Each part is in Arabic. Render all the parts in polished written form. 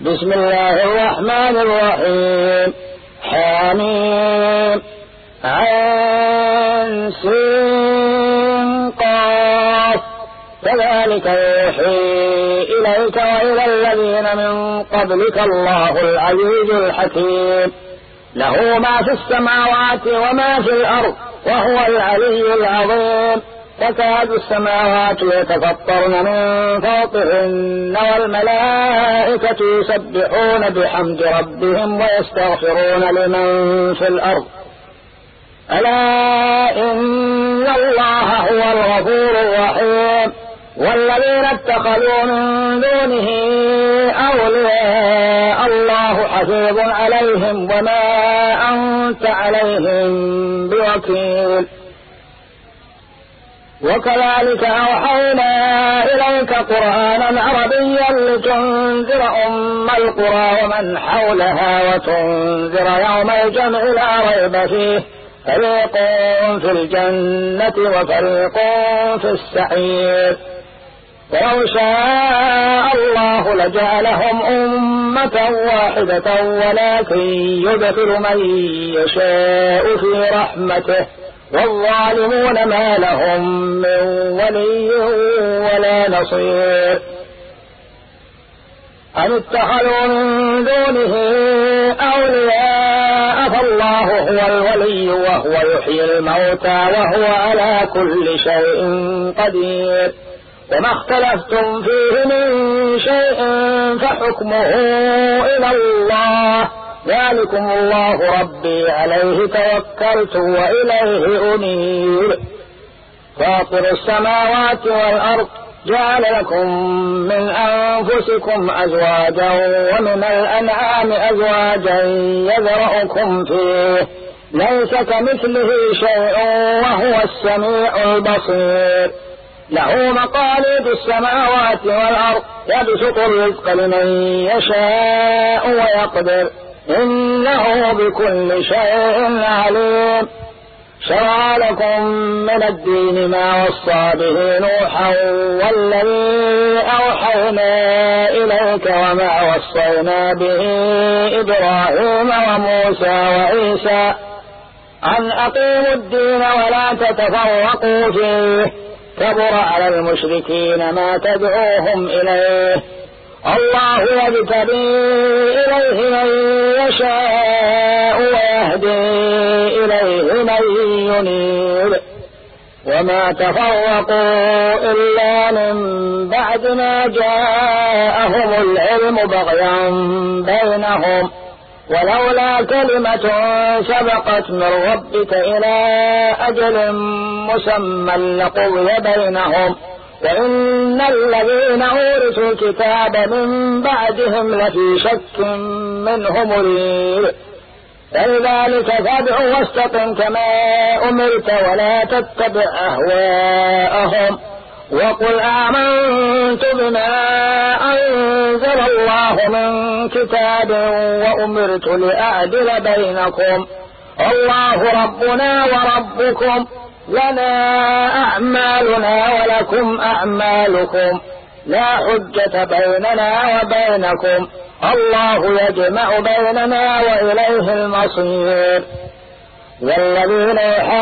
بسم الله الرحمن الرحيم. حميم عين سين قاف. كذلك يوحي إليك وإلى الذين من قبلك الله العزيز الحكيم. له ما في السماوات وما في الأرض وهو العلي العظيم. تكاد السماوات يتفطرن من فوقهن والملائكة يسبحون بحمد ربهم ويستغفرون لمن في الأرض. ألا إن الله هو الغفور الرحيم. والذين اتخذوا من دونه أولياء الله حفيظ عليهم وما أنت عليهم بوكيل. وكذلك أوحينا إليك قرآنا عربيا لتنذر أم القرى ومن حولها وتنذر يوم الجمع لا ريب فيه فريق في الجنة وفريق في السعير. ولو شاء الله لجعلهم أمة واحدة ولكن يدخل من يشاء في رحمته والظالمون ما لهم من ولي ولا نصير. أم اتخذوا من دونه أولياء فالله هو الولي وهو يحيي الموتى وهو على كل شيء قدير. وما اختلفتم فيه من شيء فحكمه إلى الله ذلكم الله ربي عليه توكلت وإليه أنيب. فاطر السماوات والأرض جعل لكم من أنفسكم أزواجا ومن الأنعام أزواجا يذرأكم فيه ليس كمثله شيء وهو السميع البصير. له مقاليد السماوات والأرض يبسط الرزق لمن يشاء ويقدر إنه بكل شيء عليم. شرع لكم من الدين ما وصى به نوحا والذي أوحينا إليك وما وصينا به إبراهيم وموسى وعيسى أن أقيموا الدين ولا تتفرقوا فيه كبر على المشركين ما تدعوهم إليه. الله يجتبي إليه من يشاء ويهدي إليه من ينيب. وما تفرقوا إلا من بعد ما جاءهم العلم بغيا بينهم ولولا كلمة سبقت من ربك إلى أجل مسمى لقضي بينهم وإن الذين أورثوا الكتاب من بعدهم لفي شك منه مريب. فلذلك فادع واستقم كما أمرت ولا تتبع أهواءهم وقل آمنت بما أنزل الله من كتاب وأمرت لأعدل بينكم الله ربنا وربكم لنا أعمالنا ولكم أعمالكم لا حجة بيننا وبينكم الله يجمع بيننا وإليه المصير. والذين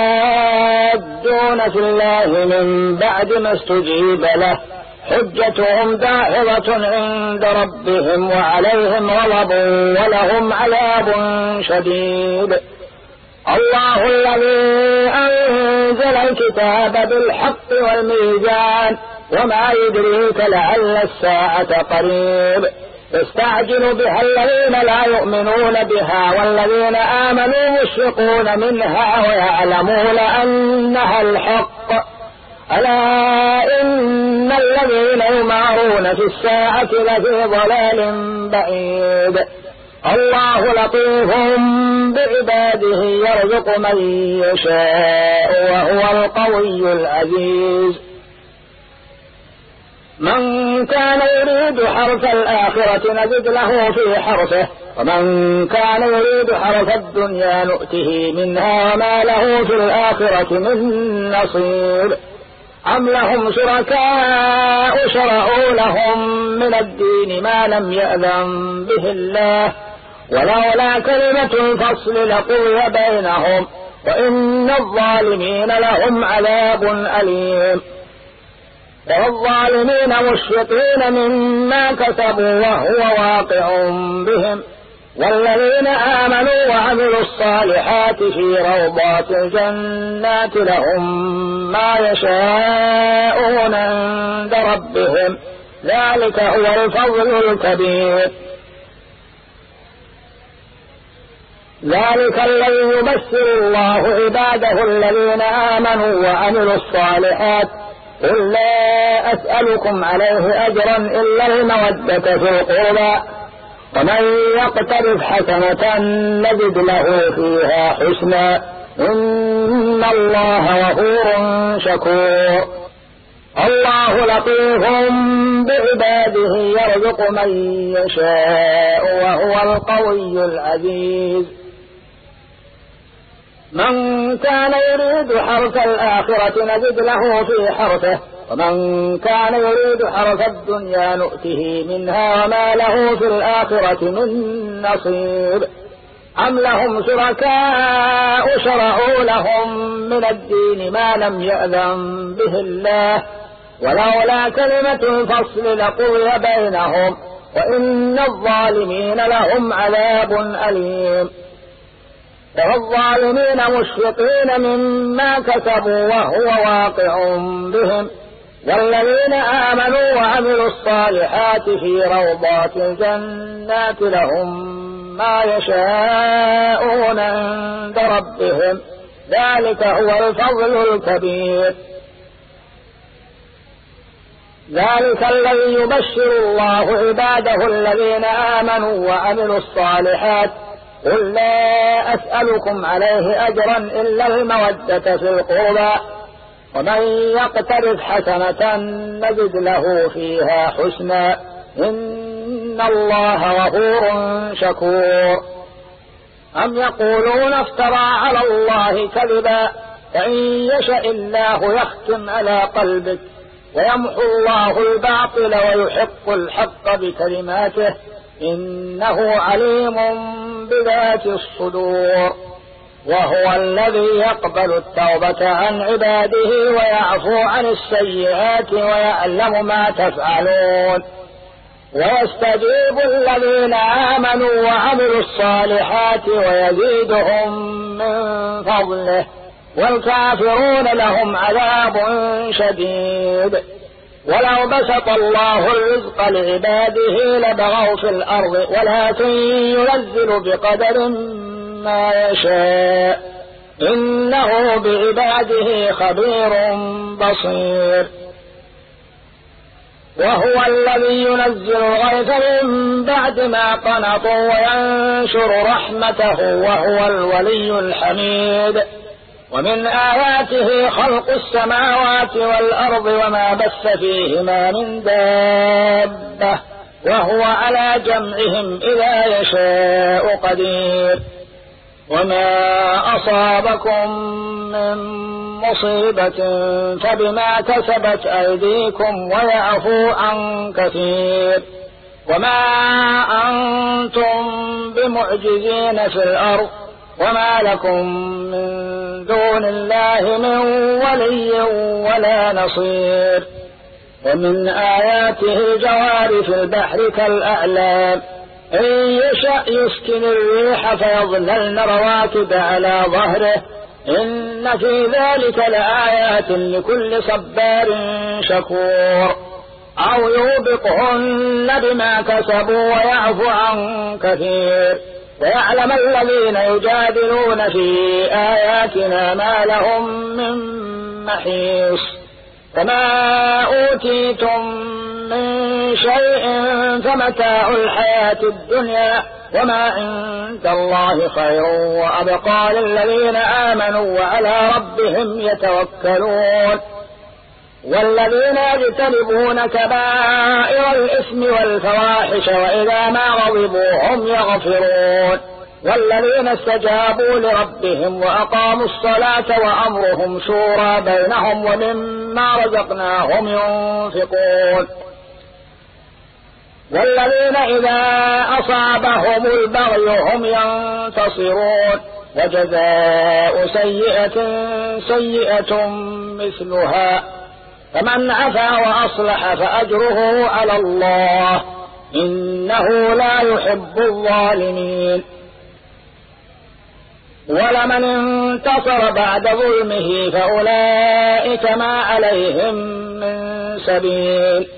يحاجون في الله من بعد ما استجيب له حجتهم داحضة عند ربهم وعليهم غضب ولهم عذاب شديد. الله الذي أنزل الكتاب بالحق والميزان وما يدريك لعل الساعة قريب. يستعجل بها الذين لا يؤمنون بها والذين آمنوا مشفقون منها ويعلمون أنها الحق. ألا إن الذين يمارون في الساعة لفي ضلال بعيد. الله لطيف بعباده يرزق من يشاء وهو القوي العزيز. من كان يريد حرث الآخرة نزد له في حرثه ومن كان يريد حرث الدنيا نؤته منها وما له في الآخرة من نصير. أم لهم شركاء شرعوا لهم من الدين ما لم يأذن به الله ولولا كلمة الفصل لقضي بينهم وإن الظالمين لهم عذاب أليم. والظالمين مشفقين مما كسبوا وهو واقع بهم والذين آمنوا وعملوا الصالحات في روضات الجنات لهم ما يشاءون عند ربهم ذلك هو الفضل الكبير. ذلك الذي يبشر الله عباده الذين آمنوا وعملوا الصالحات قل لا أسألكم عليه أجرا إلا المودة في القربى ومن يقترف حسنة نجد له فيها حسنا إن الله غفور شكور. الله لطيف بعباده يرزق من يشاء وهو القوي العزيز. من كان يريد حرث الآخرة نجد له في حرثه ومن كان يريد حرث الدنيا نؤته منها وما له في الآخرة من نصيب. أم لهم شركاء شرعوا لهم من الدين ما لم يأذن به الله ولولا كلمة الفصل لقضي بينهم وإن الظالمين لهم عذاب أليم. والظالمين مشفقين مما كسبوا وهو واقع بهم والذين آمنوا وعملوا الصالحات في روضات الجنات لهم ما يشاءون عند ربهم ذلك هو الفضل الكبير. ذلك الذي يبشر الله عباده الذين آمنوا وعملوا الصالحات قل لا أسألكم عليه أجرا إلا المودة في القربى ومن يقترف حسنة نجد له فيها حسنا إن الله غفور شكور. أم يقولون افترى على الله كذبا فإن يشاء الله يختم على قلبك ويمحو الله الباطل ويحق الحق بكلماته إنه عليم بذات الصدور. وهو الذي يقبل التوبة عن عباده ويعفو عن السيئات ويعلم ما تفعلون ويستجيب الذين آمنوا وعملوا الصالحات ويزيدهم من فضله والكافرون لهم عذاب شديد. ولو بسط الله الرزق لعباده لبغوا في الأرض ولكن ينزل بقدر ما يشاء إنه بعباده خبير بصير. وهو الذي ينزل الغيث من بعد ما قنطوا وينشر رحمته وهو الولي الحميد. ومن آياته خلق السماوات والأرض وما بث فيهما من دابة وهو على جمعهم إذا يشاء قدير. وما أصابكم من مصيبة فبما كسبت أيديكم ويعفو عن كثير. وما أنتم بمعجزين في الأرض وما لكم من دون الله من ولي ولا نصير. ومن آياته الجوار في البحر كالأعلام إن يشأ يسكن الريح فيظللن رواكد على ظهره إن في ذلك لآيات لكل صبار شكور. أو يوبقهن بما كسبوا ويعفو عن كثير ويعلم الذين يجادلون في آياتنا ما لهم من محيص. فما أوتيتم من شيء فمتاع الحياة الدنيا وما عند الله خير وأبقى للذين آمنوا وعلى ربهم يتوكلون. والذين يجتنبون كبائر الإثم والفواحش وإذا ما غضبوا هم يغفرون والذين استجابوا لربهم وأقاموا الصلاة وأمرهم شورى بينهم ومما رزقناهم ينفقون والذين إذا أصابهم البغي هم ينتصرون وجزاء سيئة سيئة مثلها فمن عفا وأصلح فأجره على الله إنه لا يحب الظالمين ولمن انتصر بعد ظلمه فأولئك ما عليهم من سبيل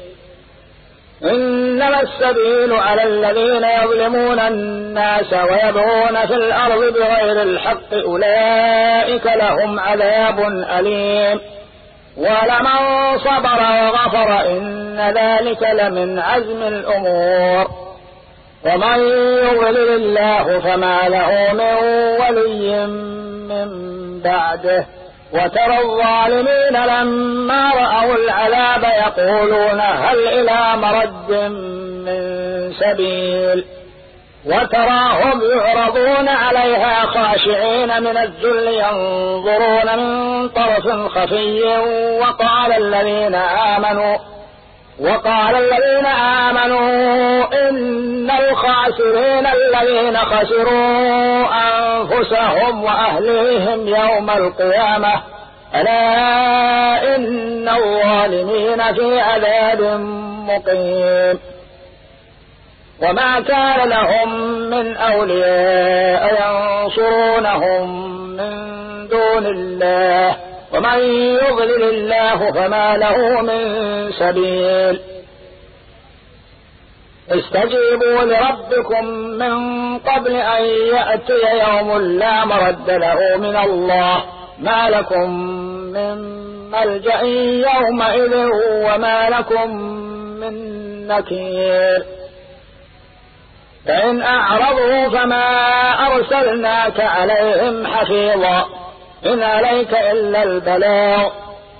إنما السبيل على الذين يظلمون الناس ويبغون في الأرض بغير الحق أولئك لهم عذاب أليم ولمن صبر وغفر إن ذلك لمن عزم الأمور ومن يضلل الله فما له من ولي من بعده وترى الظالمين لما رأوا العذاب يقولون هل إلى مرد من سبيل وتراهم يعرضون عليها خاشعين من الذل ينظرون من طرف خفي وقال الذين آمنوا إن الخاسرين الذين خسروا أنفسهم وأهليهم يوم القيامة ألا إن الظالمين في عذاب مقيم وما كان لهم من أولياء ينصرونهم من دون الله ومن يضلل الله فما له من سبيل استجيبوا لربكم من قبل أن يأتي يوم لا مرد له من الله ما لكم من ملجأ يومئذ وما لكم من نكير فإن أعرضوا فما أرسلناك عليهم حفيظا إن عليك إلا البلاغ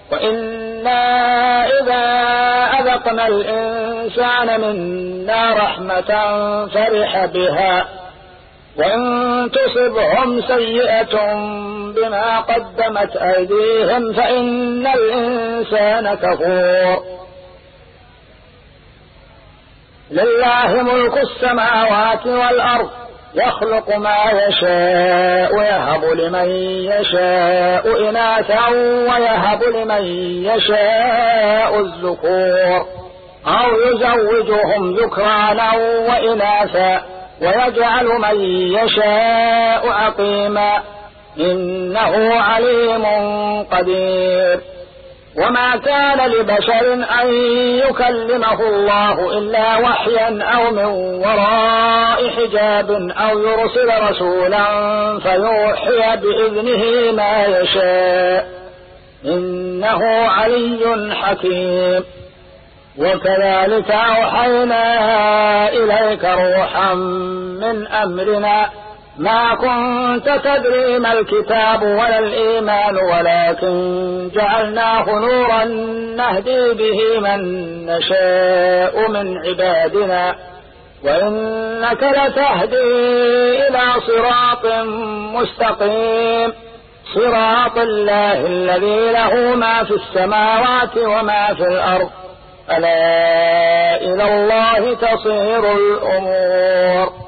وإنا إذا أذقنا الإنسان منا رحمة فرح بها وإن تصبهم سيئة بما قدمت أيديهم فإن الإنسان كفور لله ملك السماوات والأرض يخلق ما يشاء ويهب لمن يشاء إناثا ويهب لمن يشاء الذكور أو يزوجهم ذكرانا وإناثا ويجعل من يشاء عقيما إنه عليم قدير وما كان لبشر أن يكلمه الله إلا وحيا أو من وراء حجاب أو يرسل رسولا فيوحي بإذنه ما يشاء إنه علي حكيم وكذلك أوحينا إليك روحا من أمرنا ما كنت تدري ما الكتاب ولا الإيمان ولكن جعلناه نورا نهدي به من نشاء من عبادنا وإنك لتهدي إلى صراط مستقيم صراط الله الذي له ما في السماوات وما في الأرض ألا إلى الله تصير الأمور